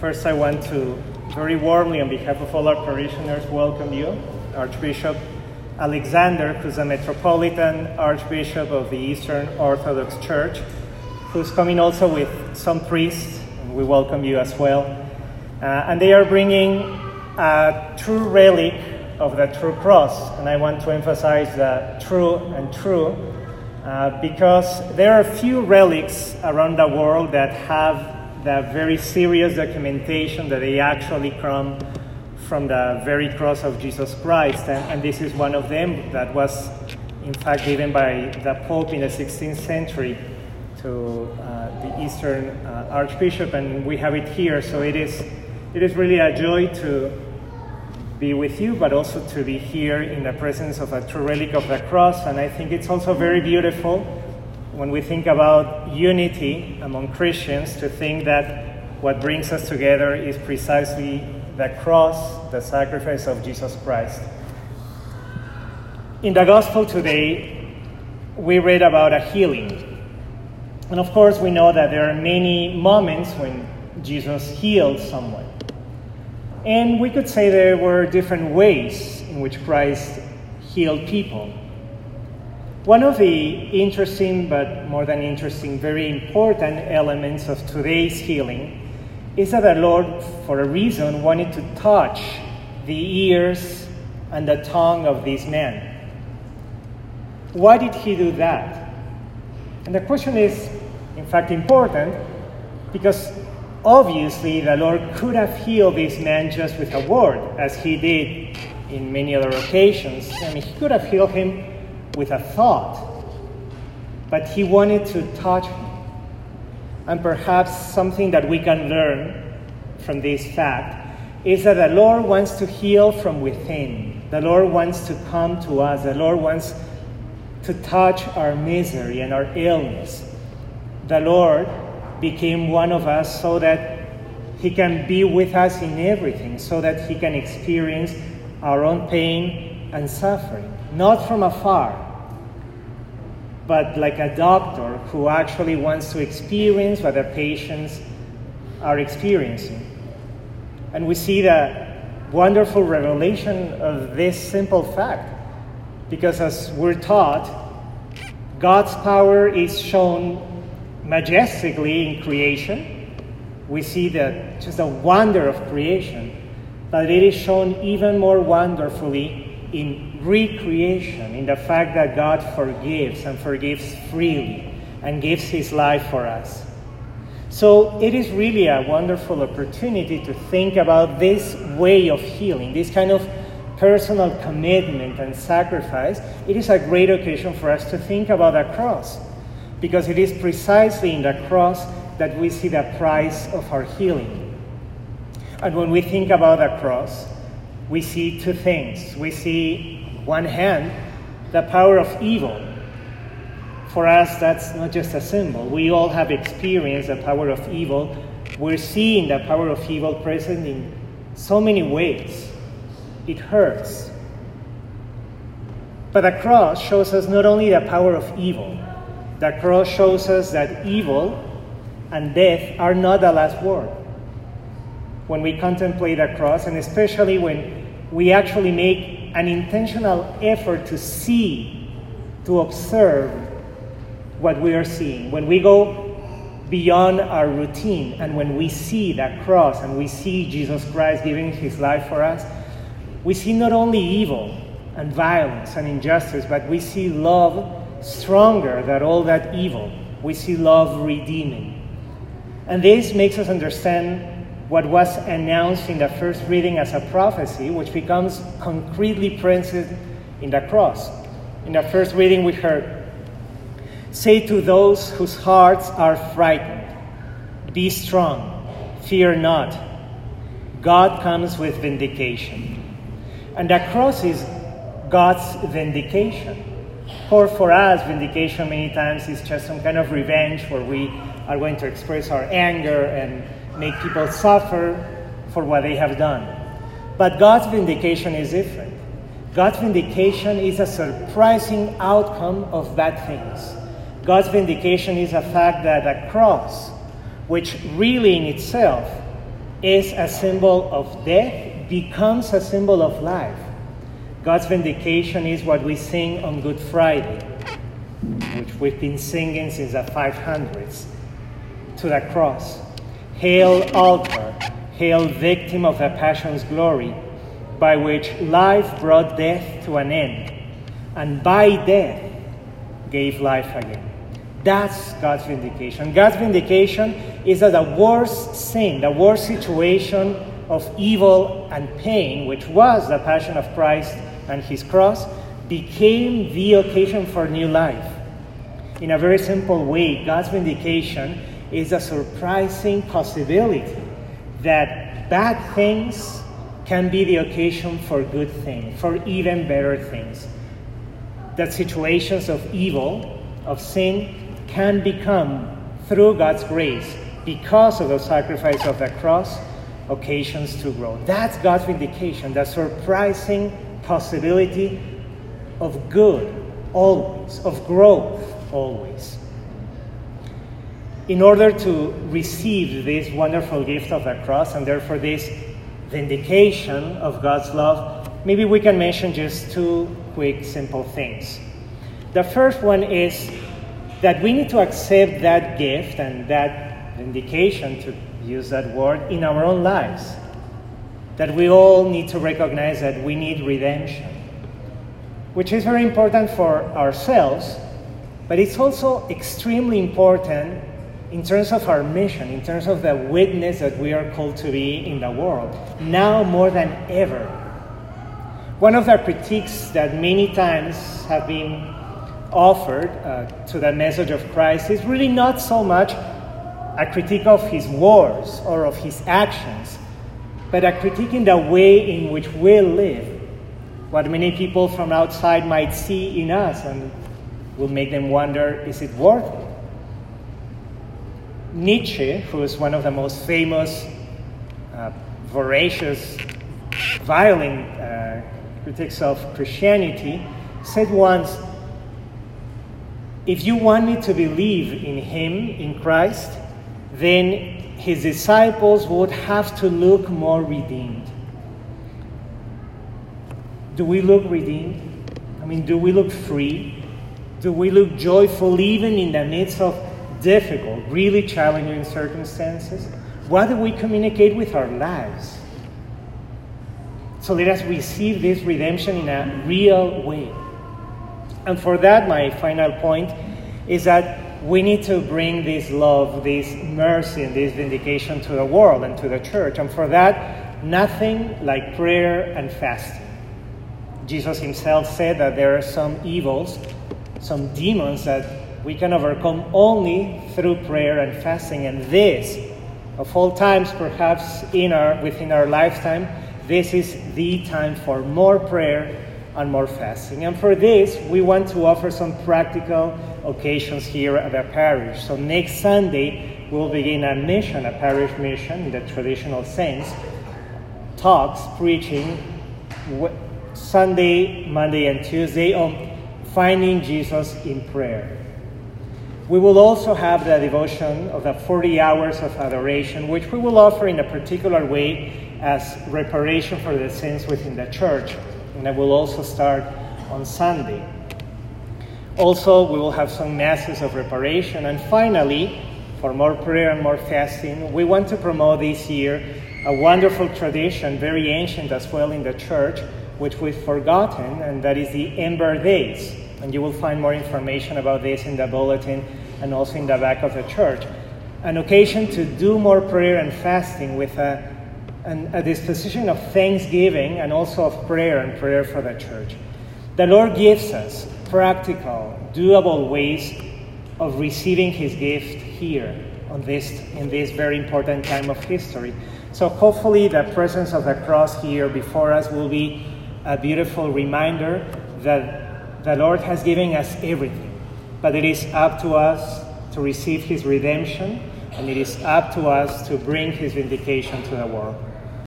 First, I want to very warmly, on behalf of all our parishioners, welcome you, Archbishop Alexander, who's a Metropolitan Archbishop of the Eastern Orthodox Church, who's coming also with some priests, and we welcome you as well. And they are bringing a true relic of the true cross, and I want to emphasize the true and true, because there are few relics around the world that have the very serious documentation that they actually come from the very cross of Jesus Christ, and this is one of them that was in fact given by the Pope in the 16th century to the Eastern Archbishop, and we have it here. So it is really a joy to be with you, but also to be here in the presence of a true relic of the cross. And I think it's also very beautiful when we think about unity among Christians to think that what brings us together is precisely the cross, the sacrifice of Jesus Christ. In the Gospel today, we read about a healing. And of course, we know that there are many moments when Jesus healed someone. And we could say there were different ways in which Christ healed people. One of the interesting, but more than interesting, very important elements of today's healing is that the Lord, for a reason, wanted to touch the ears and the tongue of this man. Why did he do that? And the question is, in fact, important, because obviously the Lord could have healed this man just with a word, as he did in many other occasions. I mean, he could have healed him with a thought, but he wanted to touch him. And perhaps something that we can learn from this fact is that the Lord wants to heal from within. The Lord wants to come to us. The Lord wants to touch our misery and our illness. The Lord became one of us so that he can be with us in everything, so that he can experience our own pain and suffering, not from afar, but like a doctor who actually wants to experience what the patients are experiencing. And we see the wonderful revelation of this simple fact, because as we're taught, God's power is shown majestically in creation. We see that just the wonder of creation, but it is shown even more wonderfully in recreation, in the fact that God forgives and forgives freely and gives his life for us. So it is really a wonderful opportunity to think about this way of healing, this kind of personal commitment and sacrifice. It is a great occasion for us to think about the cross, because it is precisely in the cross that we see the price of our healing. And when we think about the cross, we see two things. We see, on one hand, the power of evil. For us, that's not just a symbol. We all have experienced the power of evil. We're seeing the power of evil present in so many ways. It hurts. But the cross shows us not only the power of evil, the cross shows us that evil and death are not the last word. When we contemplate the cross, and especially when we actually make an intentional effort to see, to observe what we are seeing, when we go beyond our routine, and when we see that cross and we see Jesus Christ giving his life for us, we see not only evil and violence and injustice, but we see love stronger than all that evil. We see love redeeming. And this makes us understand what was announced in the first reading as a prophecy, which becomes concretely present in the cross. In the first reading we heard, "Say to those whose hearts are frightened, be strong, fear not. God comes with vindication." And the cross is God's vindication. For us, vindication many times is just some kind of revenge where we are going to express our anger and make people suffer for what they have done. But God's vindication is different. God's vindication is a surprising outcome of bad things. God's vindication is a fact that the cross, which really in itself is a symbol of death becomes a symbol of life. God's vindication is what we sing on Good Friday, which we've been singing since the 500s, to the cross. Hail altar, hail victim of the Passion's glory, by which life brought death to an end, and by death gave life again. That's God's vindication. God's vindication is that the worst sin, the worst situation of evil and pain, which was the passion of Christ and his cross, became the occasion for new life. In a very simple way, God's vindication is a surprising possibility that bad things can be the occasion for good things, for even better things. That situations of evil, of sin, can become, through God's grace, because of the sacrifice of the cross, occasions to grow. That's God's vindication, the surprising possibility of good always, of growth always. In order to receive this wonderful gift of the cross, and therefore this vindication of God's love, maybe we can mention just two quick, simple things. The first one is that we need to accept that gift and that vindication, to use that word, in our own lives. That we all need to recognize that we need redemption, which is very important for ourselves, but it's also extremely important in terms of our mission, in terms of the witness that we are called to be in the world, now more than ever. One of the critiques that many times have been offered to the message of Christ is really not so much a critique of his words or of his actions, but a critique in the way in which we live, what many people from outside might see in us and will make them wonder, is it worth it? Nietzsche, who is one of the most famous, voracious, violent critics of Christianity, said once, if you want me to believe in him, in Christ, then his disciples would have to look more redeemed. Do we look redeemed? I mean, do we look free? Do we look joyful even in the midst of difficult, really challenging circumstances? What do we communicate with our lives? So let us receive this redemption in a real way. And for that, my final point is that we need to bring this love, this mercy, and this vindication to the world and to the church. And for that, nothing like prayer and fasting. Jesus himself said that there are some evils, some demons that we can overcome only through prayer and fasting. And this, of all times, perhaps within our lifetime, this is the time for more prayer and more fasting. And for this, we want to offer some practical occasions here at our parish. So next Sunday, we'll begin a mission, a parish mission in the traditional sense. Talks, preaching, Sunday, Monday, and Tuesday on finding Jesus in prayer. We will also have the devotion of the 40 hours of adoration, which we will offer in a particular way as reparation for the sins within the church. And that will also start on Sunday. Also, we will have some masses of reparation. And finally, for more prayer and more fasting, we want to promote this year a wonderful tradition, very ancient as well in the church, which we've forgotten, and that is the Ember Days. And you will find more information about this in the bulletin and also in the back of the church. An occasion to do more prayer and fasting with a disposition of thanksgiving and also of prayer and prayer for the church. The Lord gives us practical, doable ways of receiving his gift here in this very important time of history. So hopefully the presence of the cross here before us will be a beautiful reminder that the Lord has given us everything, but it is up to us to receive his redemption, and it is up to us to bring his vindication to the world.